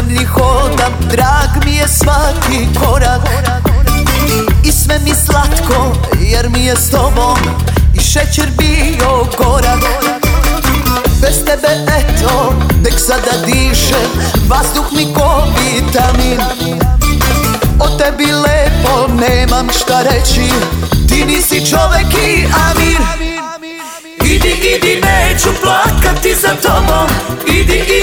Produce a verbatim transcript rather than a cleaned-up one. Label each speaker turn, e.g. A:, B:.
A: zemlji hodam, drag mi je svaki korak i sve mi slatko jer mi je s tobom i šećer bio gorak. Bez tebe eto, tek sada dišem, vazduh mi ko vitamin. O tebi lepo nemam šta reći, ti nisi čovek i Amir. Idi, idi, neću plakati za tobom, idi, idi.